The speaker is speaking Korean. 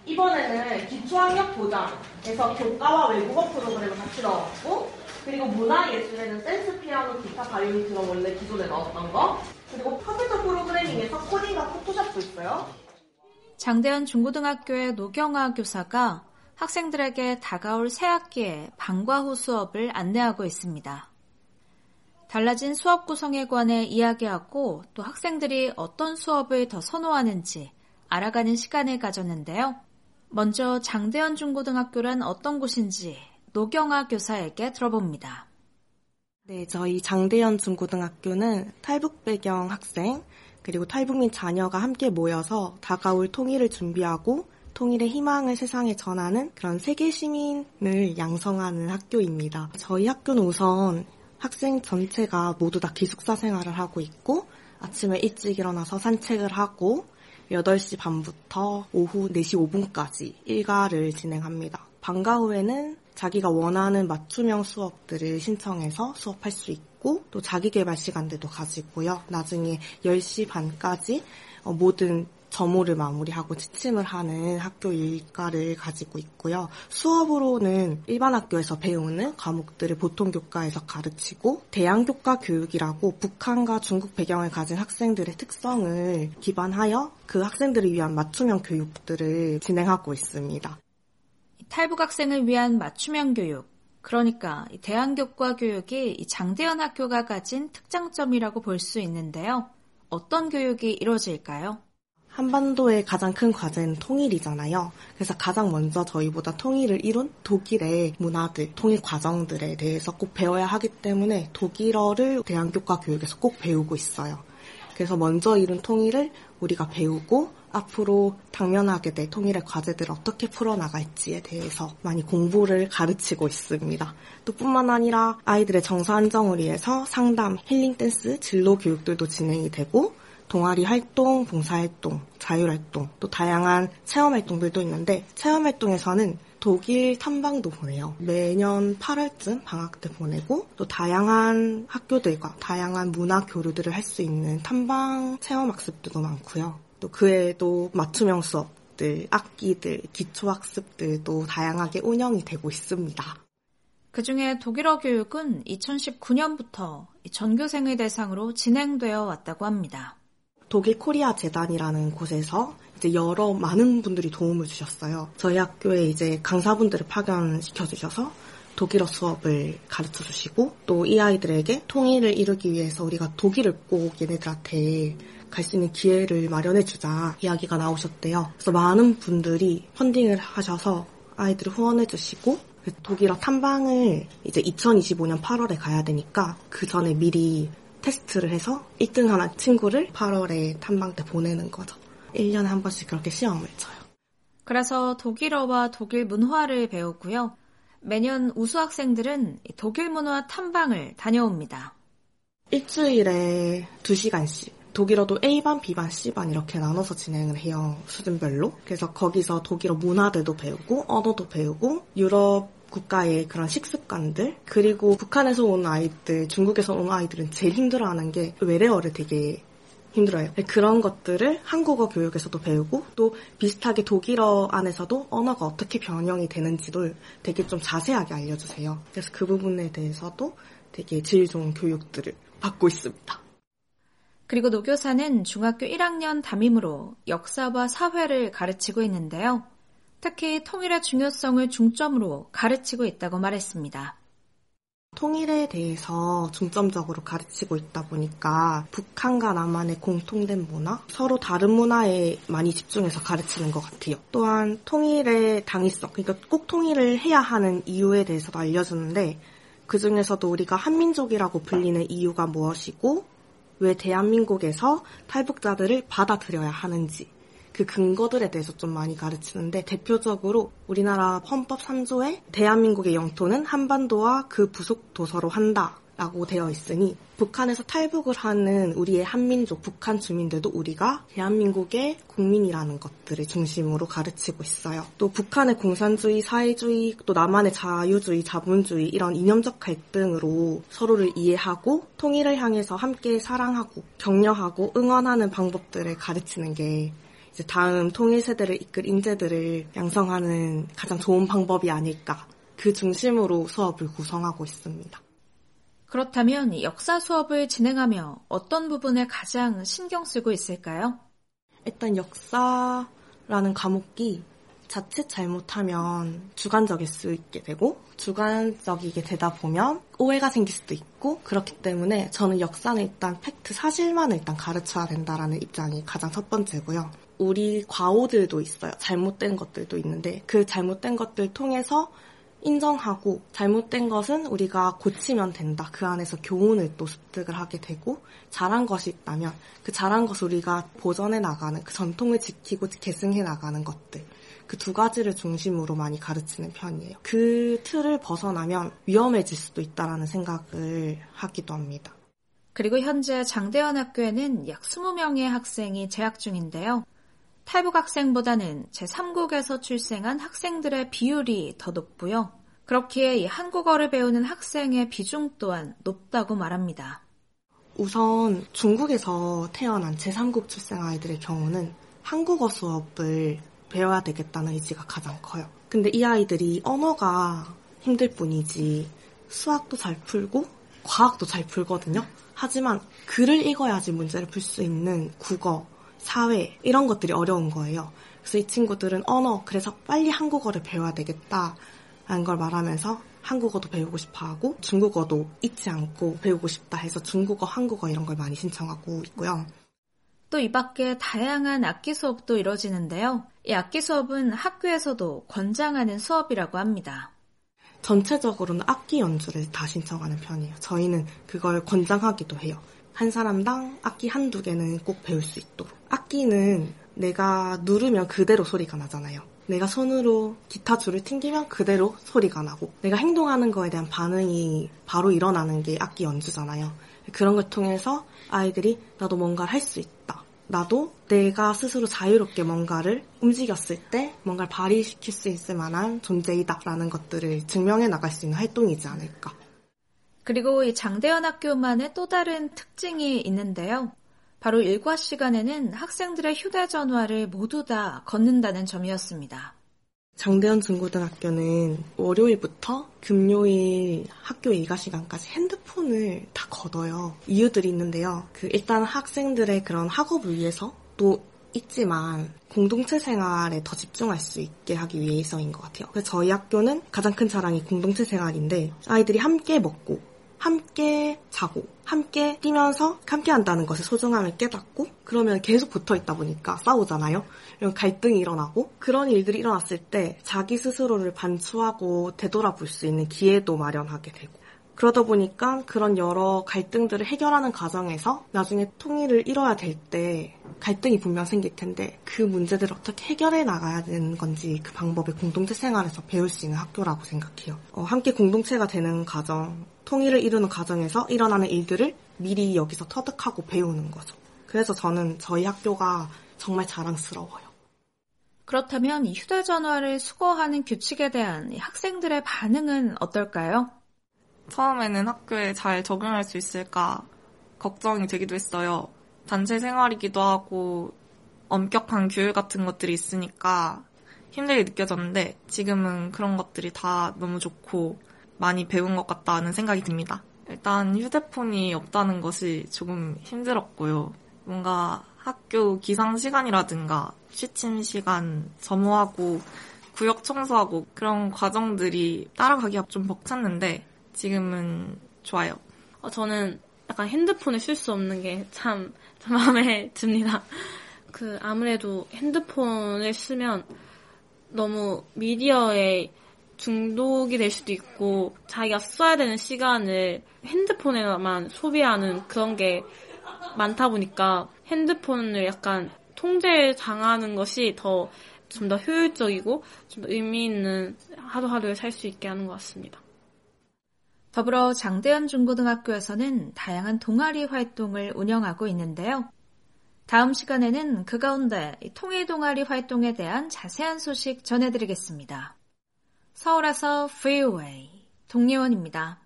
이번에는 기초학력 보장에서 교과와 외국어 프로그램을 같이 넣었고, 그리고 문화예술에는 댄스, 피아노, 기타, 바이올린처럼 원래 기존에 넣었던 거, 그리고 컴퓨터 프로그래밍에서 코딩과 포토샵도 있어요. 장대현 중고등학교의 노경아 교사가 학생들에게 다가올 새학기에 방과 후 수업을 안내하고 있습니다. 달라진 수업 구성에 관해 이야기하고 또 학생들이 어떤 수업을 더 선호하는지 알아가는 시간을 가졌는데요. 먼저 장대현 중고등학교란 어떤 곳인지 노경아 교사에게 들어봅니다. 네, 저희 장대현 중고등학교는 탈북 배경 학생 그리고 탈북민 자녀가 함께 모여서 다가올 통일을 준비하고 통일의 희망을 세상에 전하는 그런 세계 시민을 양성하는 학교입니다. 저희 학교는 우선 학생 전체가 모두 다 기숙사 생활을 하고 있고 아침에 일찍 일어나서 산책을 하고 8시 반부터 오후 4시 5분까지 일과를 진행합니다. 방과 후에는 자기가 원하는 맞춤형 수업들을 신청해서 수업할 수 있고 또 자기개발 시간들도 가지고요. 나중에 10시 반까지 모든 점호를 마무리하고 지침을 하는 학교 일과를 가지고 있고요. 수업으로는 일반 학교에서 배우는 과목들을 보통 교과에서 가르치고 대양교과 교육이라고 북한과 중국 배경을 가진 학생들의 특성을 기반하여 그 학생들을 위한 맞춤형 교육들을 진행하고 있습니다. 탈북 학생을 위한 맞춤형 교육, 그러니까 대양교과 교육이 장대현 학교가 가진 특장점이라고 볼 수 있는데요. 어떤 교육이 이루어질까요? 한반도의 가장 큰 과제는 통일이잖아요. 그래서 가장 먼저 저희보다 통일을 이룬 독일의 문화들, 통일 과정들에 대해서 꼭 배워야 하기 때문에 독일어를 대한교과 교육에서 꼭 배우고 있어요. 그래서 먼저 이룬 통일을 우리가 배우고 앞으로 당면하게 될 통일의 과제들을 어떻게 풀어나갈지에 대해서 많이 공부를 가르치고 있습니다. 또 뿐만 아니라 아이들의 정서 안정을 위해서 상담, 힐링 댄스, 진로 교육들도 진행이 되고 동아리 활동, 봉사활동, 자율활동, 또 다양한 체험활동들도 있는데 체험활동에서는 독일 탐방도 보내요. 매년 8월쯤 방학 때 보내고 또 다양한 학교들과 다양한 문화 교류들을 할 수 있는 탐방 체험학습들도 많고요. 또 그 외에도 맞춤형 수업들, 악기들, 기초학습들도 다양하게 운영이 되고 있습니다. 그중에 독일어 교육은 2019년부터 전교생을 대상으로 진행되어 왔다고 합니다. 독일 코리아 재단이라는 곳에서 이제 많은 분들이 도움을 주셨어요. 저희 학교에 이제 강사분들을 파견시켜 주셔서 독일어 수업을 가르쳐 주시고 또 이 아이들에게 통일을 이루기 위해서 우리가 독일을 꼭 얘네들한테 갈 수 있는 기회를 마련해 주자 이야기가 나오셨대요. 그래서 많은 분들이 펀딩을 하셔서 아이들을 후원해 주시고 독일어 탐방을 이제 2025년 8월에 가야 되니까 그 전에 미리 테스트를 해서 1등하는 친구를 8월에 탐방 때 보내는 거죠. 1년에 한 번씩 그렇게 시험을 쳐요. 그래서 독일어와 독일 문화를 배우고요. 매년 우수 학생들은 독일 문화 탐방을 다녀옵니다. 일주일에 2시간씩. 독일어도 A반, B반, C반 이렇게 나눠서 진행을 해요. 수준별로. 그래서 거기서 독일어 문화들도 배우고 언어도 배우고 유럽 국가의 그런 식습관들 그리고 북한에서 온 아이들, 중국에서 온 아이들은 제일 힘들어하는 게 외래어를 되게 힘들어요. 그런 것들을 한국어 교육에서도 배우고 또 비슷하게 독일어 안에서도 언어가 어떻게 변형이 되는지도 되게 좀 자세하게 알려주세요. 그래서 그 부분에 대해서도 되게 질 좋은 교육들을 받고 있습니다. 그리고 노 교사는 중학교 1학년 담임으로 역사와 사회를 가르치고 있는데요. 특히 통일의 중요성을 중점으로 가르치고 있다고 말했습니다. 통일에 대해서 중점적으로 가르치고 있다 보니까 북한과 남한의 공통된 문화, 서로 다른 문화에 많이 집중해서 가르치는 것 같아요. 또한 통일의 당위성, 그러니까 꼭 통일을 해야 하는 이유에 대해서도 알려주는데 그중에서도 우리가 한민족이라고 불리는 이유가 무엇이고 왜 대한민국에서 탈북자들을 받아들여야 하는지 그 근거들에 대해서 좀 많이 가르치는데 대표적으로 우리나라 헌법 3조에 대한민국의 영토는 한반도와 그 부속 도서로 한다라고 되어 있으니 북한에서 탈북을 하는 우리의 한민족 북한 주민들도 우리가 대한민국의 국민이라는 것들을 중심으로 가르치고 있어요. 또 북한의 공산주의, 사회주의, 또 남한의 자유주의, 자본주의 이런 이념적 갈등으로 서로를 이해하고 통일을 향해서 함께 사랑하고 격려하고 응원하는 방법들을 가르치는 게 이제 다음 통일 세대를 이끌 인재들을 양성하는 가장 좋은 방법이 아닐까. 그 중심으로 수업을 구성하고 있습니다. 그렇다면 이 역사 수업을 진행하며 어떤 부분에 가장 신경 쓰고 있을까요? 일단 역사라는 과목이 자칫 잘못하면 주관적일 수 있게 되고 주관적이게 되다 보면 오해가 생길 수도 있고 그렇기 때문에 저는 역사는 일단 팩트, 사실만을 일단 가르쳐야 된다라는 입장이 가장 첫 번째고요. 우리 과오들도 있어요. 잘못된 것들도 있는데 그 잘못된 것들 통해서 인정하고 잘못된 것은 우리가 고치면 된다. 그 안에서 교훈을 또 습득을 하게 되고 잘한 것이 있다면 그 잘한 것을 우리가 보존해 나가는 그 전통을 지키고 계승해 나가는 것들 그 두 가지를 중심으로 많이 가르치는 편이에요. 그 틀을 벗어나면 위험해질 수도 있다라는 생각을 하기도 합니다. 그리고 현재 장대현 학교에는 약 20명의 학생이 재학 중인데요. 탈북 학생보다는 제3국에서 출생한 학생들의 비율이 더 높고요. 그렇기에 이 한국어를 배우는 학생의 비중 또한 높다고 말합니다. 우선 중국에서 태어난 제3국 출생 아이들의 경우는 한국어 수업을 배워야 되겠다는 의지가 가장 커요. 근데 이 아이들이 언어가 힘들 뿐이지 수학도 잘 풀고 과학도 잘 풀거든요. 하지만 글을 읽어야지 문제를 풀 수 있는 국어, 사회 이런 것들이 어려운 거예요. 그래서 이 친구들은 그래서 빨리 한국어를 배워야 되겠다라는 걸 말하면서 한국어도 배우고 싶어하고 중국어도 잊지 않고 배우고 싶다 해서 중국어, 한국어 이런 걸 많이 신청하고 있고요. 또 이 밖에 다양한 악기 수업도 이뤄지는데요. 이 악기 수업은 학교에서도 권장하는 수업이라고 합니다. 전체적으로는 악기 연주를 다 신청하는 편이에요. 저희는 그걸 권장하기도 해요. 한 사람당 악기 한두 개는 꼭 배울 수 있도록. 악기는 내가 누르면 그대로 소리가 나잖아요. 내가 손으로 기타 줄을 튕기면 그대로 소리가 나고 내가 행동하는 거에 대한 반응이 바로 일어나는 게 악기 연주잖아요. 그런 걸 통해서 아이들이 나도 뭔가를 할 수 있다. 나도 내가 스스로 자유롭게 뭔가를 움직였을 때 뭔가를 발휘시킬 수 있을 만한 존재이다라는 것들을 증명해 나갈 수 있는 활동이지 않을까. 그리고 이 장대현 학교만의 또 다른 특징이 있는데요. 바로 일과 시간에는 학생들의 휴대전화를 모두 다 걷는다는 점이었습니다. 장대현 중고등학교는 월요일부터 금요일 학교 일과 시간까지 핸드폰을 다 걷어요. 이유들이 있는데요. 일단 학생들의 그런 학업을 위해서도 있지만 공동체 생활에 더 집중할 수 있게 하기 위해서인 것 같아요. 그래서 저희 학교는 가장 큰 자랑이 공동체 생활인데 아이들이 함께 먹고 함께 자고 함께 뛰면서 함께 한다는 것의 소중함을 깨닫고 그러면 계속 붙어있다 보니까 싸우잖아요. 이런 갈등이 일어나고 그런 일들이 일어났을 때 자기 스스로를 반추하고 되돌아볼 수 있는 기회도 마련하게 되고 그러다 보니까 그런 여러 갈등들을 해결하는 과정에서 나중에 통일을 이뤄야 될 때 갈등이 분명 생길 텐데 그 문제들을 어떻게 해결해 나가야 되는 건지 그 방법을 공동체 생활에서 배울 수 있는 학교라고 생각해요. 함께 공동체가 되는 과정, 통일을 이루는 과정에서 일어나는 일들을 미리 여기서 터득하고 배우는 거죠. 그래서 저는 저희 학교가 정말 자랑스러워요. 그렇다면 이 휴대전화를 수거하는 규칙에 대한 이 학생들의 반응은 어떨까요? 처음에는 학교에 잘 적응할 수 있을까 걱정이 되기도 했어요. 단체 생활이기도 하고 엄격한 규율 같은 것들이 있으니까 힘들게 느껴졌는데 지금은 그런 것들이 다 너무 좋고 많이 배운 것 같다는 생각이 듭니다. 일단 휴대폰이 없다는 것이 조금 힘들었고요. 뭔가 학교 기상 시간이라든가 취침 시간 점호하고 구역 청소하고 그런 과정들이 따라가기가 좀 벅찼는데 지금은 좋아요. 저는 약간 핸드폰을 쓸 수 없는 게 참 마음에 듭니다. 아무래도 핸드폰을 쓰면 너무 미디어에 중독이 될 수도 있고 자기가 써야 되는 시간을 핸드폰에만 소비하는 그런 게 많다 보니까 핸드폰을 약간 통제당하는 것이 좀 더 효율적이고 좀 더 의미 있는 하루하루를 살 수 있게 하는 것 같습니다. 더불어 장대현 중고등학교에서는 다양한 동아리 활동을 운영하고 있는데요. 다음 시간에는 그 가운데 통일 동아리 활동에 대한 자세한 소식 전해드리겠습니다. 서울에서 Freeway 동예원입니다.